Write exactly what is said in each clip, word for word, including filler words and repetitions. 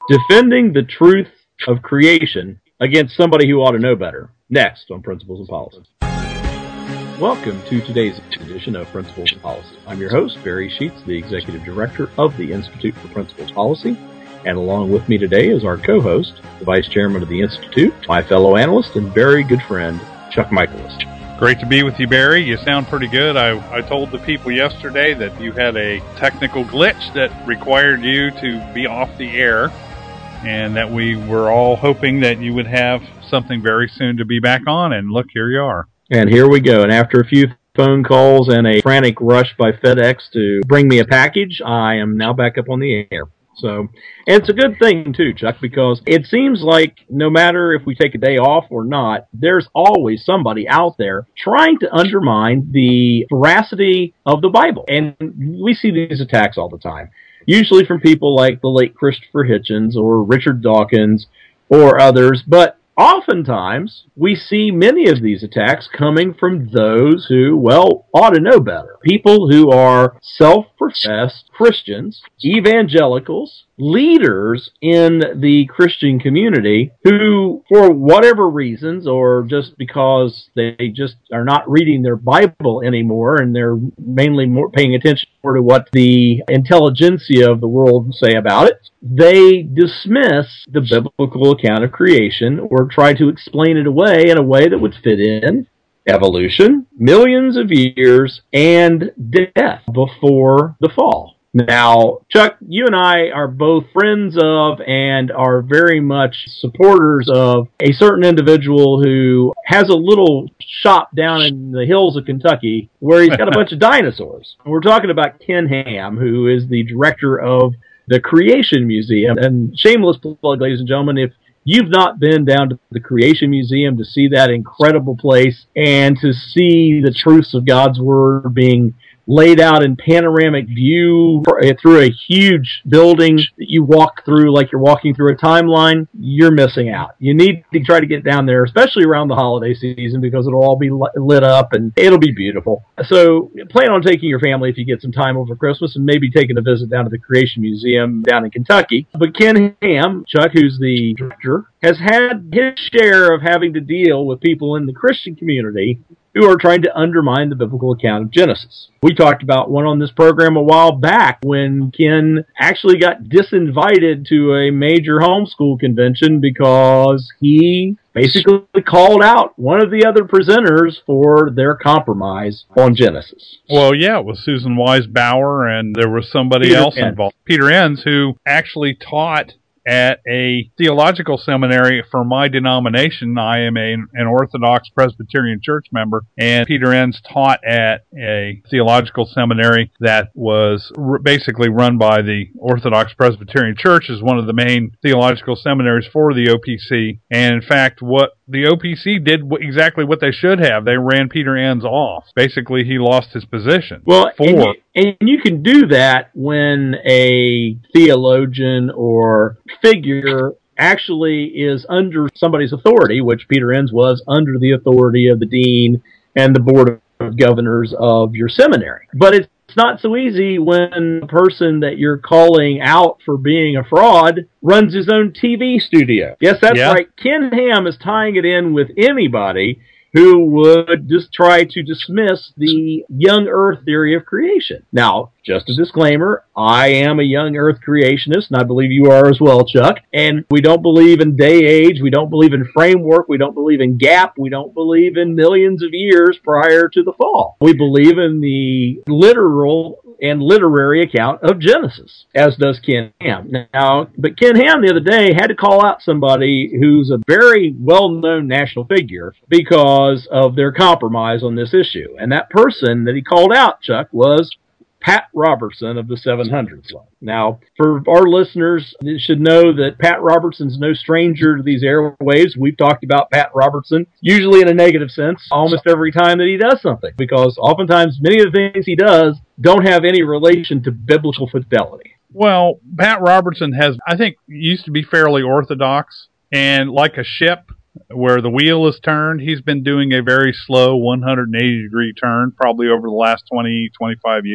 Defending the truth of creation against somebody who ought to know better. Next on Principles and Policy. Welcome to today's edition of Principles and Policy. I'm your host, Barry Sheets, the Executive Director of the Institute for Principles Policy. And along with me today is our co-host, the Vice Chairman of the Institute, my fellow analyst and very good friend, Chuck Michaelis. Great to be with you, Barry. You sound pretty good. I, I told the people yesterday that you had a technical glitch that required you to be off the air, and that we were all hoping that you would have something very soon to be back on, and look, here you are. And here we go. And after a few phone calls and a frantic rush by FedEx to bring me a package, I am now back up on the air. So, and it's a good thing, too, Chuck, because it seems like no matter if we take a day off or not, there's always somebody out there trying to undermine the veracity of the Bible. And we see these attacks all the time, usually from people like the late Christopher Hitchens or Richard Dawkins or others. But oftentimes, we see many of these attacks coming from those who, well, ought to know better. People who are self-professed Christians, evangelicals, leaders in the Christian community who, for whatever reasons, or just because they just are not reading their Bible anymore and they're mainly more paying attention more to what the intelligentsia of the world say about it, they dismiss the biblical account of creation or try to explain it away in a way that would fit in evolution, millions of years, and death before the fall. Now, Chuck, you and I are both friends of and are very much supporters of a certain individual who has a little shop down in the hills of Kentucky where he's got a bunch of dinosaurs. We're talking about Ken Ham, who is the director of the Creation Museum. And shameless plug, ladies and gentlemen, if you've not been down to the Creation Museum to see that incredible place and to see the truths of God's Word being laid out in panoramic view through a huge building that you walk through like you're walking through a timeline, you're missing out. You need to try to get down there, especially around the holiday season, because it'll all be lit up and it'll be beautiful. So plan on taking your family if you get some time over Christmas and maybe taking a visit down to the Creation Museum down in Kentucky. But Ken Ham, Chuck, who's the director, has had his share of having to deal with people in the Christian community who are trying to undermine the biblical account of Genesis. We talked about one on this program a while back when Ken actually got disinvited to a major homeschool convention because he basically called out one of the other presenters for their compromise on Genesis. Well, yeah, it was Susan Wise Bauer, and there was somebody Peter else Enns. involved. Peter Enns, who actually taught at a theological seminary for my denomination. I am a, an Orthodox Presbyterian church member, and Peter Enns taught at a theological seminary that was r- basically run by the Orthodox Presbyterian Church as one of the main theological seminaries for the O P C. And in fact, what the O P C did w- exactly what they should have. They ran Peter Enns off. Basically, he lost his position. Well, for and you, and you can do that when a theologian or figure actually is under somebody's authority, which Peter Enns was under the authority of the dean and the board of governors of your seminary. But it's It's not so easy when the person that you're calling out for being a fraud runs his own T V studio. Yes, that's Yeah. right. Ken Ham is tying it in with anybody who would just try to dismiss the young earth theory of creation. Now, just a disclaimer, I am a young earth creationist, and I believe you are as well, Chuck. And we don't believe in day age, we don't believe in framework, we don't believe in gap, we don't believe in millions of years prior to the fall. We believe in the literal and literary account of Genesis, as does Ken Ham. Now, but Ken Ham the other day had to call out somebody who's a very well-known national figure because of their compromise on this issue. And that person that he called out, Chuck, was Pat Robertson of the seven hundred Club. Now, for our listeners, you should know that Pat Robertson's no stranger to these airwaves. We've talked about Pat Robertson, usually in a negative sense, almost every time that he does something, because oftentimes many of the things he does don't have any relation to biblical fidelity. Well, Pat Robertson has, I think, used to be fairly orthodox, and like a ship where the wheel is turned, he's been doing a very slow one hundred eighty degree turn, probably over the last twenty, twenty-five years.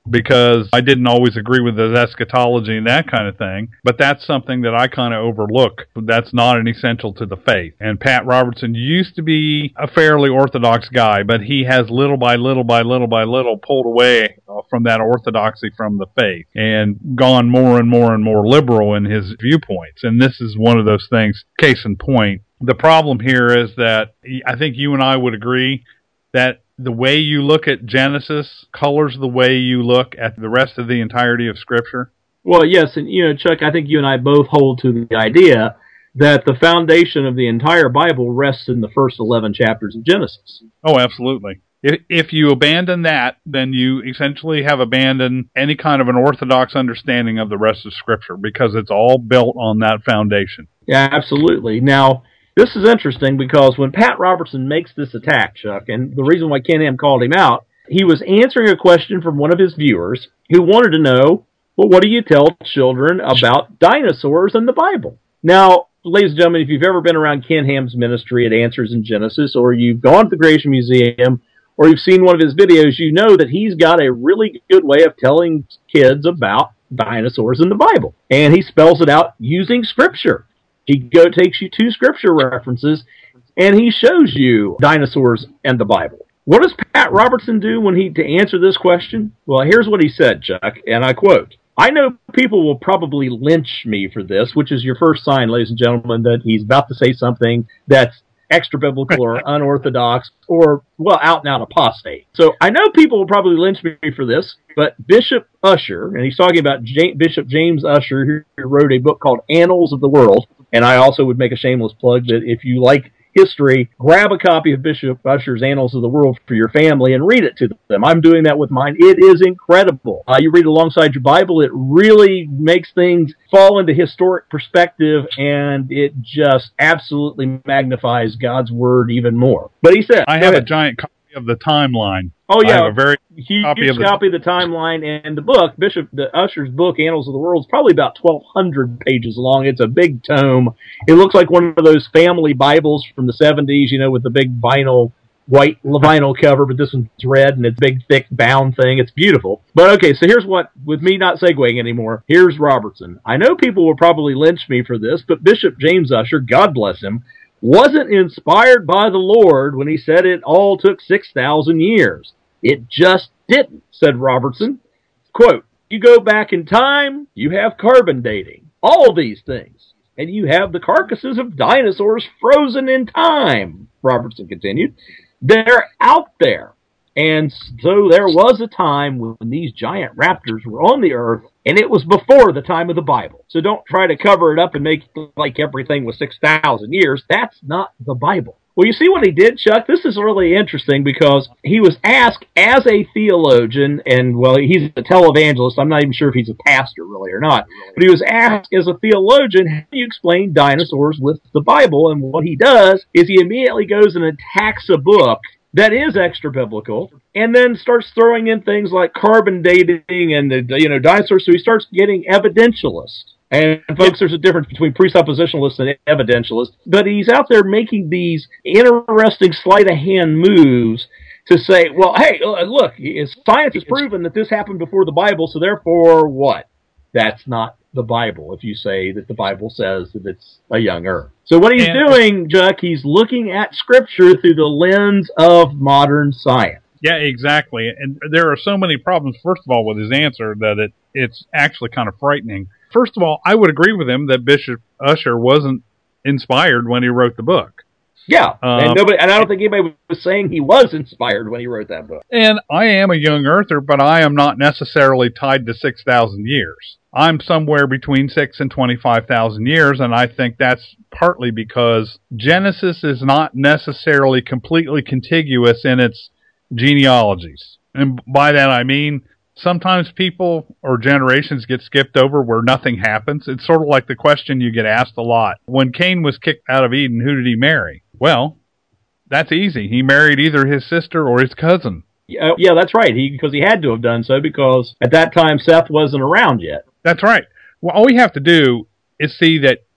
because I didn't always agree with his eschatology and that kind of thing. But that's something that I kind of overlook. That's not an essential to the faith. And Pat Robertson used to be a fairly orthodox guy, but he has little by little by little by little pulled away from that orthodoxy from the faith and gone more and more and more liberal in his viewpoints. And this is one of those things, case in point. The problem here is that I think you and I would agree that the way you look at Genesis colors the way you look at the rest of the entirety of Scripture. Well, yes, and you know, Chuck, I think you and I both hold to the idea that the foundation of the entire Bible rests in the first eleven chapters of Genesis. Oh, absolutely. If, if you abandon that, then you essentially have abandoned any kind of an orthodox understanding of the rest of Scripture, because it's all built on that foundation. Yeah, absolutely. Now, this is interesting because when Pat Robertson makes this attack, Chuck, and the reason why Ken Ham called him out, he was answering a question from one of his viewers who wanted to know, well, what do you tell children about dinosaurs in the Bible? Now, ladies and gentlemen, if you've ever been around Ken Ham's ministry at Answers in Genesis, or you've gone to the Creation Museum, or you've seen one of his videos, you know that he's got a really good way of telling kids about dinosaurs in the Bible. And he spells it out using Scripture. He go takes you to Scripture references, and he shows you dinosaurs and the Bible. What does Pat Robertson do when he to answer this question? Well, here's what he said, Chuck, and I quote, "I know people will probably lynch me for this," which is your first sign, ladies and gentlemen, that he's about to say something that's extra-biblical or unorthodox or, well, out-and-out apostate. So I know people will probably lynch me for this, but Bishop Ussher, and he's talking about J- Bishop James Ussher, who wrote a book called Annals of the World, and I also would make a shameless plug that if you like history, grab a copy of Bishop Ussher's Annals of the World for your family and read it to them. I'm doing that with mine. It is incredible. Uh, you read it alongside your Bible, it really makes things fall into historic perspective, and it just absolutely magnifies God's Word even more. But he said, I have a giant copy of the timeline. Oh, yeah. I have a very huge copy of the, copy of the timeline, and the book, Bishop the Ussher's book, Annals of the World, is probably about twelve hundred pages long. It's a big tome. It looks like one of those family Bibles from the seventies, you know, with the big vinyl, white vinyl cover, but this one's red, and it's a big, thick, bound thing. It's beautiful. But, okay, so here's what, with me not segueing anymore, here's Robertson. I know people will probably lynch me for this, but Bishop James Ussher, God bless him, wasn't inspired by the Lord when he said it all took six thousand years. It just didn't, said Robertson. Quote, "You go back in time, you have carbon dating, all these things, and you have the carcasses of dinosaurs frozen in time," Robertson continued. "They're out there. And so there was a time when these giant raptors were on the earth, and it was before the time of the Bible. So don't try to cover it up and make it like everything was six thousand years. That's not the Bible." Well, you see what he did, Chuck? This is really interesting because he was asked as a theologian, and, well, he's a televangelist. I'm not even sure if he's a pastor, really, or not. But he was asked as a theologian, how do you explain dinosaurs with the Bible? And what he does is he immediately goes and attacks a book that is extra-biblical, and then starts throwing in things like carbon dating and, the you know, dinosaurs. So he starts getting evidentialist. And, folks, there's a difference between presuppositionalists and evidentialists. But he's out there making these interesting sleight-of-hand moves to say, well, hey, look, science has proven that this happened before the Bible, so therefore what? That's not the Bible, if you say that the Bible says that it's a young earth. So what he's and, doing, Chuck, he's looking at Scripture through the lens of modern science. Yeah, exactly. And there are so many problems, first of all, with his answer that it it's actually kind of frightening. First of all, I would agree with him that Bishop Ussher wasn't inspired when he wrote the book. Yeah, um, and nobody, and I don't think anybody was saying he was inspired when he wrote that book. And I am a young earther, but I am not necessarily tied to six thousand years. I'm somewhere between six and twenty-five thousand years, and I think that's partly because Genesis is not necessarily completely contiguous in its genealogies. And by that I mean, sometimes people or generations get skipped over where nothing happens. It's sort of like the question you get asked a lot. When Cain was kicked out of Eden, who did he marry? Well, that's easy. He married either his sister or his cousin. Yeah, yeah, that's right. He because he had to have done so because at that time Seth wasn't around yet. That's right. Well, all we have to do is see that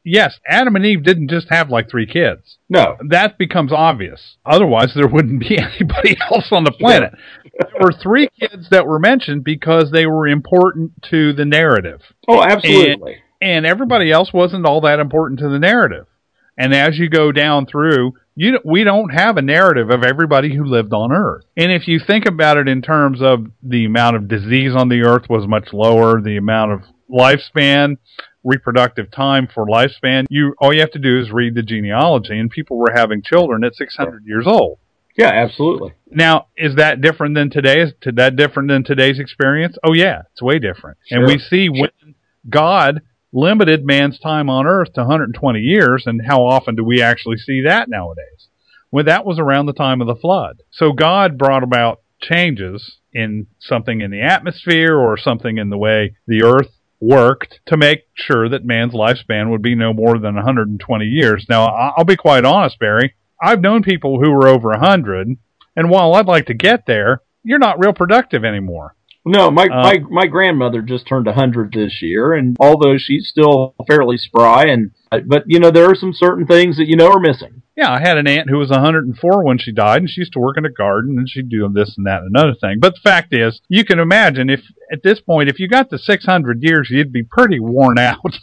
yes, Adam and Eve didn't just have like three kids. No. That becomes obvious. Otherwise, there wouldn't be anybody else on the planet. Yeah. There were three kids that were mentioned because they were important to the narrative. Oh, absolutely. And, and everybody else wasn't all that important to the narrative. And as you go down through, you we don't have a narrative of everybody who lived on Earth. And if you think about it in terms of the amount of disease on the Earth was much lower, the amount of lifespan, reproductive time for lifespan, you all you have to do is read the genealogy, and people were having children at six hundred years old. Yeah, absolutely. Now, is that different than today? Is that different than today's experience? Oh, yeah, it's way different. Sure. And we see when God limited man's time on Earth to one hundred twenty years, and how often do we actually see that nowadays? Well, that was around the time of the flood. So God brought about changes in something in the atmosphere or something in the way the Earth worked to make sure that man's lifespan would be no more than one hundred twenty years. Now, I'll be quite honest, Barry. I've known people who were over one hundred, and while I'd like to get there, you're not real productive anymore. No, my, uh, my my grandmother just turned one hundred this year, and although she's still fairly spry, and but, you know, there are some certain things that, you know, are missing. Yeah, I had an aunt who was one hundred four when she died, and she used to work in a garden, and she'd do this and that and another thing. But the fact is, you can imagine if, at this point, if you got to six hundred years, you'd be pretty worn out.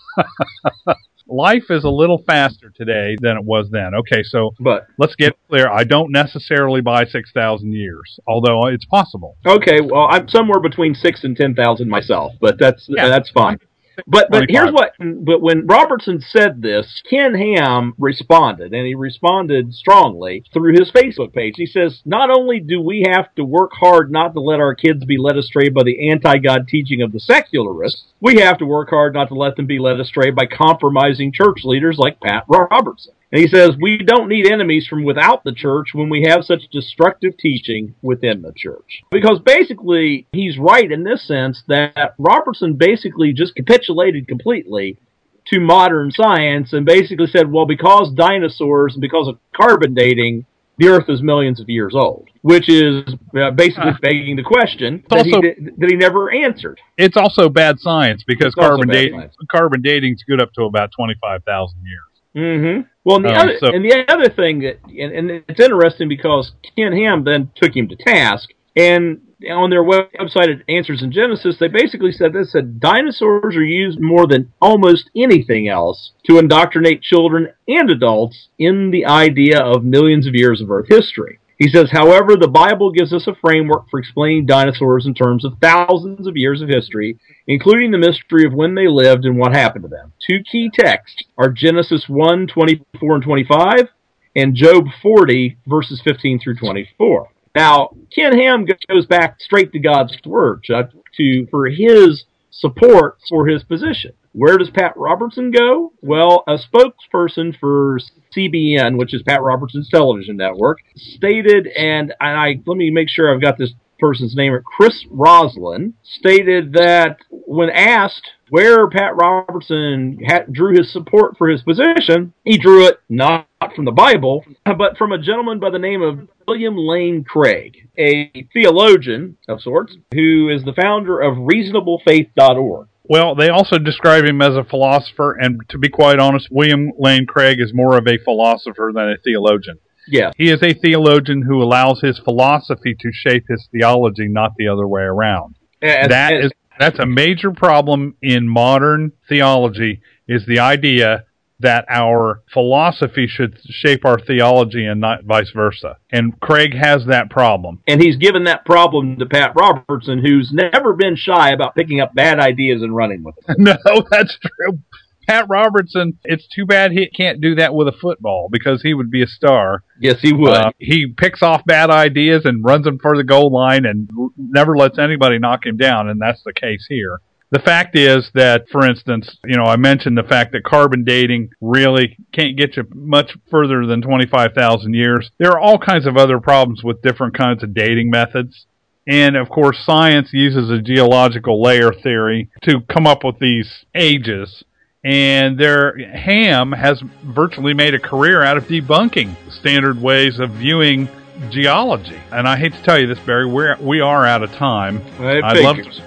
Life is a little faster today than it was then. Okay, so but let's get clear. I don't necessarily buy six thousand years, although it's possible. Okay, well, I'm somewhere between six and ten thousand myself, but that's yeah. that's fine. But but here's what. But when Robertson said this, Ken Ham responded, and he responded strongly through his Facebook page. He says, "Not only do we have to work hard not to let our kids be led astray by the anti-God teaching of the secularists, we have to work hard not to let them be led astray by compromising church leaders like Pat Robertson." And he says, "We don't need enemies from without the church when we have such destructive teaching within the church." Because basically, he's right in this sense that Robertson basically just capitulated completely to modern science and basically said, well, because dinosaurs and because of carbon dating, the Earth is millions of years old, which is uh, basically begging the question that, also, he, that he never answered. It's also bad science because carbon, date, carbon dating's good up to about twenty-five thousand years. Mm-hmm. Well, and the, um, other, so, and the other thing that, and, and it's interesting because Ken Ham then took him to task, and on their website at Answers in Genesis, they basically said this, that dinosaurs are used more than almost anything else to indoctrinate children and adults in the idea of millions of years of Earth history. He says, however, the Bible gives us a framework for explaining dinosaurs in terms of thousands of years of history, including the mystery of when they lived and what happened to them. Two key texts are Genesis one, twenty-four and twenty-five, and Job forty, verses fifteen through twenty-four. Now, Ken Ham goes back straight to God's Word, Chuck, to, for his support for his position. Where does Pat Robertson go? Well, a spokesperson for C B N, which is Pat Robertson's television network, stated, and I let me make sure I've got this person's name, Chris Roslin, stated that when asked where Pat Robertson had, drew his support for his position, he drew it not from the Bible, but from a gentleman by the name of William Lane Craig, a theologian of sorts, who is the founder of reasonable faith dot org. Well, they also describe him as a philosopher, and to be quite honest, William Lane Craig is more of a philosopher than a theologian. Yeah. He is a theologian who allows his philosophy to shape his theology, not the other way around. As, that as, is that's a major problem in modern theology, is the idea that our philosophy should shape our theology and not vice versa. And Craig has that problem. And he's given that problem to Pat Robertson, who's never been shy about picking up bad ideas and running with them. No, that's true. Pat Robertson, it's too bad he can't do that with a football because he would be a star. Yes, he would. Uh, he picks off bad ideas and runs them for the goal line and never lets anybody knock him down, and that's the case here. The fact is that, for instance, you know, I mentioned the fact that carbon dating really can't get you much further than twenty-five thousand years. There are all kinds of other problems with different kinds of dating methods. And, of course, science uses a geological layer theory to come up with these ages. And their Ham has virtually made a career out of debunking standard ways of viewing geology. And I hate to tell you this, Barry, we're, we are out of time. I'd love to,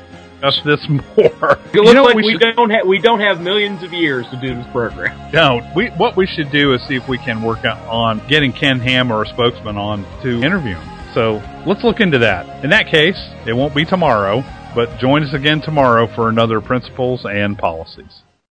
discuss this more. It looks you know, like we, we should... don't have we don't have millions of years to do this program. Don't. We what we should do is see if we can work out on getting Ken Ham or a spokesman on to interview him. So let's look into that. In that case, it won't be tomorrow, but join us again tomorrow for another Principles and Policies.